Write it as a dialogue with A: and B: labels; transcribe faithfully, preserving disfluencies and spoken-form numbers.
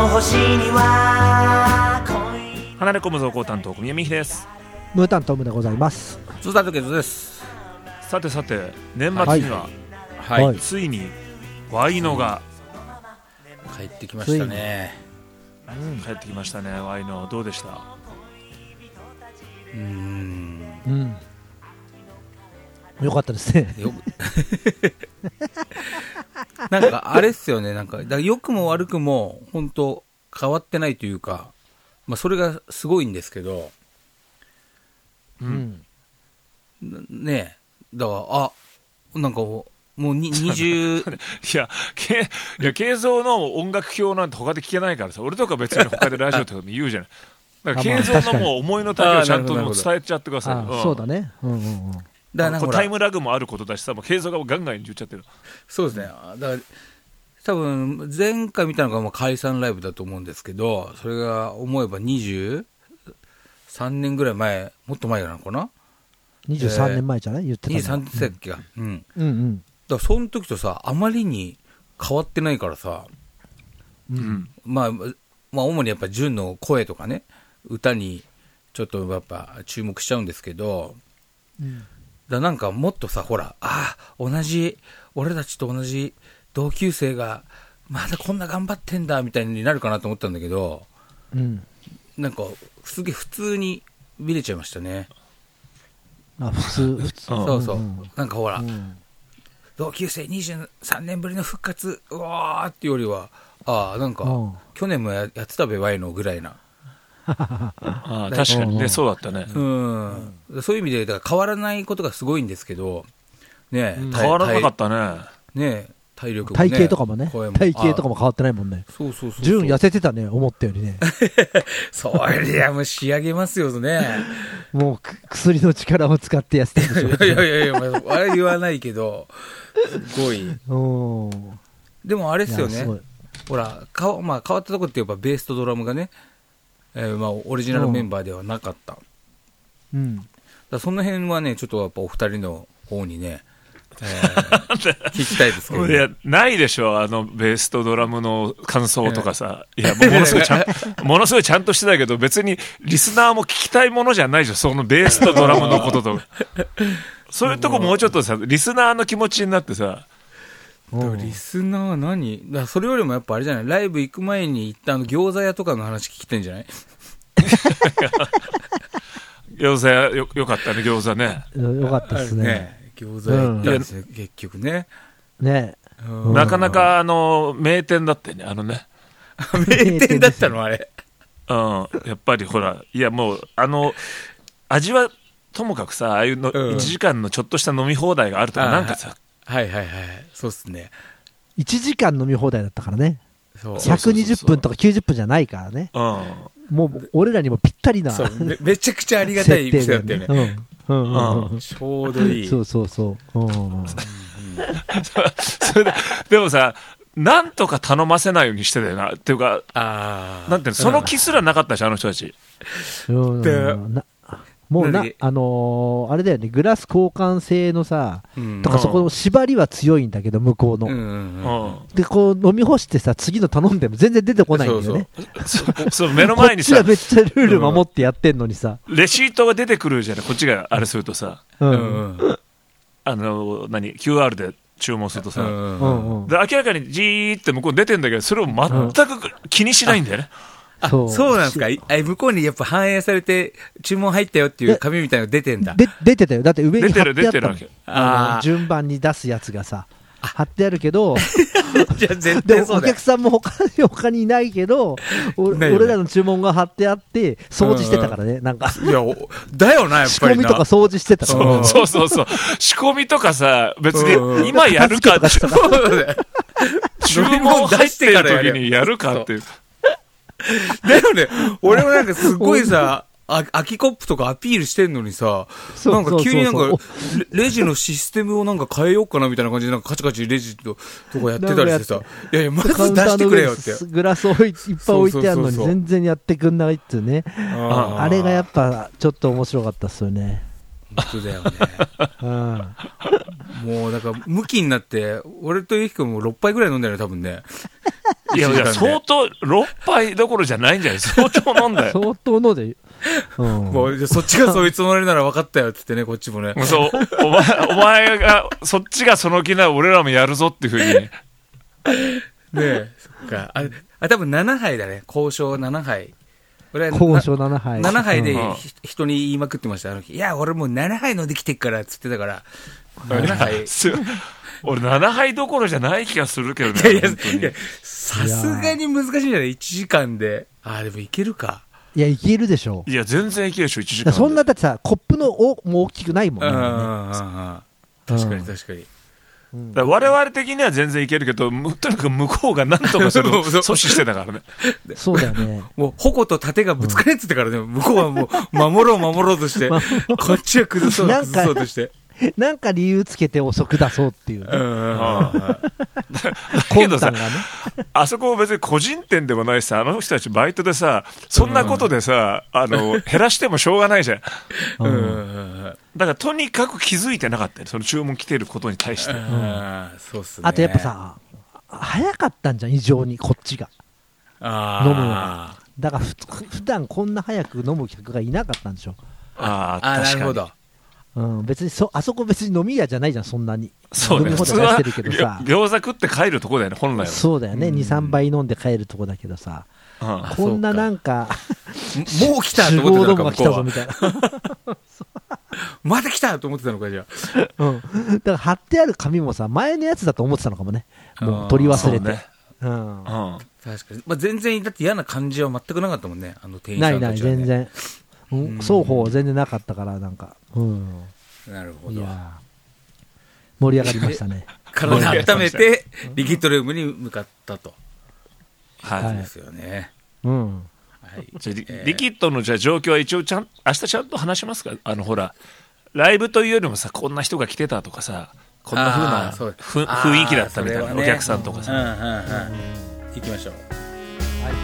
A: の星には恋
B: 離れ込む増行担当小宮美希です。
C: ムータントムでございます。
D: 津田時です。
B: さてさて年末には、
D: はいはい、
B: ついにワイノが
D: 帰ってきましたね。
B: うん、帰ってきましたね。ワイノどうでした？
D: うーん、
C: うん、よかったですね。
D: よなんかあれっすよね。なんかだから良くも悪くも本当変わってないというか、まあそれがすごいんですけど、
B: うん、
D: ねえだからあなんかもうににじゅう
B: いやけいや慶三の音楽表なんて他で聞けないからさ。俺とか別に他でラジオとかで言うじゃない。だから慶三のもう思いの丈をちゃんともう伝えちゃってください。
C: うん、そうだね。うんうんうん。
B: だからなんかタイムラグもあることだしさ、もう慶三がガンガン言っちゃってる。
D: そうですね。だから多分前回見たのがまあ解散ライブだと思うんですけど、それが思えばにじゅうさんねんぐらい前、もっと前なのかな。
C: にじゅうさんねんまえじゃない？言ってたの。
D: にじゅうさんねんだっけか。うん。
C: うんうん。
D: だからその時とさ、あまりに変わってないからさ、
B: うん、
D: まあ、まあ主にやっぱ純の声とかね、歌にちょっとやっぱ注目しちゃうんですけど、うん、だなんかもっとさ、ほら、ああ同じ俺たちと同じ同級生がまだこんな頑張ってんだみたいになるかなと思ったんだけど、うん、なんかすげえ普通に見れちゃいましたね。
C: あ、普通普通
D: そうそう、うん、なんかほら、
C: うん、
D: 同級生にじゅうさんねんぶりの復活うわーっていうよりは、ああなんか、うん、去年も や, やってたべワイのぐらいな
B: あ確かにね、そうだったね、
D: うん、うん、そういう意味でだから変わらないことがすごいんですけど、ね、
B: うん、変わらなかったね。
D: ね、体力もね、
C: 体型とかもね、体型とかも変わってないもんね。
D: そうそうそうそう、
C: 純痩せてたね、思ったよりね。
D: そりゃもう仕上げますよね。
C: もう薬の力を使って痩せてるでしょ。
D: いやいやいや、まあ、あれ言わないけどすごい。
C: お
D: でもあれですよね、ほらか、まあ、変わったところってやっぱベースとドラムがね、えー、まあオリジナルメンバーではなかった、
C: うん、
D: だその辺はねちょっとやっぱお二人の方にね、えー、聞きたいですけど、ね、
B: いやないでしょ、あのベースとドラムの感想とかさ、いやものすごいちゃんものすごいちゃんとしてたけど、別にリスナーも聞きたいものじゃないじゃん、そのベースとドラムのこととそういうとこもうちょっとさ、リスナーの気持ちになってさ、
D: リスナー何だ、それよりもやっぱあれじゃない、ライブ行く前に行ったあの餃子屋とかの話聞きたいんじゃない？
B: 餃子屋 よ, よかったね、餃子ね、
C: よかったですね。
D: ね、餃子屋行ったんですね、うん、結局ね。
C: ね、
B: うん、なかなかあの名店だってね、あのね
D: 名店だったのあれ、
B: うん、やっぱりほら、いやもうあの味はともかくさ、ああいうの、うん、いちじかんのちょっとした飲み放題があるとか、なんかさ、
D: はいはいはい、そうっすね、
C: いちじかん飲み放題だったからね。
D: そう
C: ひゃくにじゅっぷんとかきゅうじゅっぷんじゃないからね、うん、もう俺らにもぴったりな、
D: そう め, めちゃくちゃありがたい店だったよね、うんうんうんうん、ちょうどいい、
C: そうそうそう、うんうん、
B: それででもさ、なんとか頼ませないようにしてたよなっていうか、あなんていうの、その気すらなかったし、あの人たち、
C: うんでなもうな、あのー、あれだよね、グラス交換性のさ、うん、とかそこの縛りは強いんだけど、向こうの、うんうんうん、でこう飲み干してさ、次の頼んでも全然出てこないんだよね。
B: そうそうそう目の前にさ、
C: こっちはめっちゃルール守ってやってんのにさ、
B: レシートが出てくるじゃない、こっちがあれするとさ、うんうん、あの何 キューアール で注文するとさ、うんうん、で明らかにじーって向こう出てんだけど、それを全く気にしないんだよね、うん
D: あ、そう、そうなんですか。向こうにやっぱ反映されて注文入ったよっていう紙みたいなの出てんだ。
C: で出てたよ。だって上に貼ってあった
B: 出てる、出てる
C: あの順番に出すやつがさ貼ってあるけど
D: じゃあ絶対そうだよ。
C: お客さんも 他, 他にいないけど、ね、俺らの注文が貼ってあって掃除してたからね、うんうん、なんか
D: いやだよな、やっぱりな
C: 仕込みとか掃除してたから、
B: うん、そうそうそう仕込みとかさ、別に今やるか、うん、注文出してる時にやるかっていう
D: だよね、俺もなんかすごいさあ空きコップとかアピールしてんのにさ、なんか急になんかレジのシステムをなんか変えようかなみたいな感じで、なんかカチカチレジととかやってたりしてさ、いやいやまず出してくれよって、
C: グラスをいっぱい置いてあるのに全然やってくんないっていうね、あ, あれがやっぱちょっと面白かったっすよね。
D: 本当だよね、うん、もうだからムキになって俺とゆきくんもろっぱいぐらい飲んだよね多分ね
B: いやいや、相当、ろっぱいどころじゃないんじゃない相当飲んだよ。
C: 相当飲んで、うん、
D: もう、そっちがそういうつもりなら分かったよってってね、こっちもね。
B: そう、お前、お前が、そっちがその気なら俺らもやるぞっていうふうに。
D: ねえ、そっか。あ、あ多分ななはいだね。交渉ななはい。俺は
C: 交渉ななはい。
D: ななはいで、
B: うん、
D: 人に言いまくってました。あの日いや、俺もうななはい飲んできてっからっつってたから。ななはい。
B: 俺ななはいどころじゃない気がするけどね。
D: いやいや、いやさすがに難しいんじゃない ?いち 時間で。ああ、でもいけるか。
C: いや、いけるでしょ。
B: いや、全然いけるでしょ、いちじかんで。
C: そんな、だってさ、コップのおも大きくないもんね。
D: 確かに確かに。
B: だ我々的には全然いけるけど、とにかく向こうが何とかそれを阻止してたからね。
C: そうだよね。
D: もう、矛と盾がぶつかれってってからね、向こうはもう、守ろう守ろうとして、こっちは崩そう崩そうとして。
C: なんか理由つけて遅く出そうっていう、ね。うん。
B: だけどさ、ね、あそこ別に個人店でもないしさ、あの人たちバイトでさ、そんなことでさ、あの、減らしてもしょうがないじゃん。うん。だからとにかく気づいてなかったよ、その注文来てることに対して。うん。
D: そうっすね。
C: あとやっぱさ、早かったんじゃん、異常にこっちが。
D: あ
C: 飲むのが。だからふ普段こんな早く飲む客がいなかったんでしょ。
B: ああ、
D: 確かに。なるほど。
C: うん、別にそあそこ別に飲み屋じゃないじゃん、そんなに。
B: そうね、
C: 飲み放題出してるけどさ。
B: 餃子食って帰るとこだよね、本来は。
C: そうだよね、に、さんばい飲んで帰るとこだけどさ。うん、こんななんか、
D: もう来たと思ってたのか、
C: が来たぞみたいな。
D: まだ来たと思ってたのか、じゃあ。
C: うん。だから貼ってある紙もさ、前のやつだと思ってたのかもね。もう取り忘れて。ね、うん。うん、
D: 確かに。まあ、全然、だって嫌な感じは全くなかったもんね、あの店員さんたちは、ね。
C: ないない、全然。うん、双方全然なかったから、なんか。うん。
D: なるほど。
C: いや盛り上がりましたね。
D: 体を温めて、リキッドルームに向かったと。はい。ですよね。
C: うん。
B: はい、じゃリ, リキッドのじゃ状況は一応ちゃん、明日ちゃんと話しますか。あのほら、ライブというよりもさ、こんな人が来てたとかさ、こんな風なふ雰囲気だったみたいな、ね、お客さんとかさ。
D: うんうんうん。行きましょう。はい。